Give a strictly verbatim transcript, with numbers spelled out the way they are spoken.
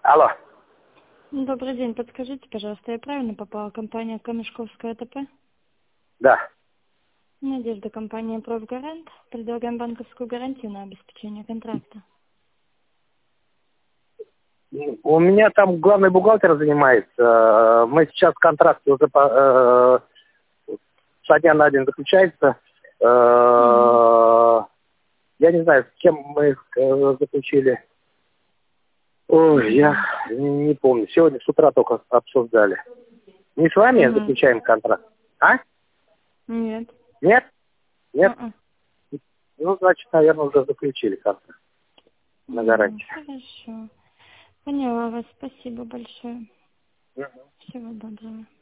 Алло. Добрый день. Подскажите, пожалуйста, я правильно попала? Компания Камешковская АТП? Да. Надежда, компания «Профгарант». Предлагаем банковскую гарантию на обеспечение контракта. У меня там главный бухгалтер занимается. Мы сейчас контракт уже по, э, со дня на день заключается. Э, я не знаю, с кем мы э, заключили. Ой, я не помню. Сегодня с утра только обсуждали. Не с вами Угу. заключаем контракт? А? Нет. Нет? Нет? Uh-uh. Ну, значит, наверное, уже заключили контракт на гарантию. Хорошо. Поняла вас. Спасибо большое. Мгм. Всего доброго.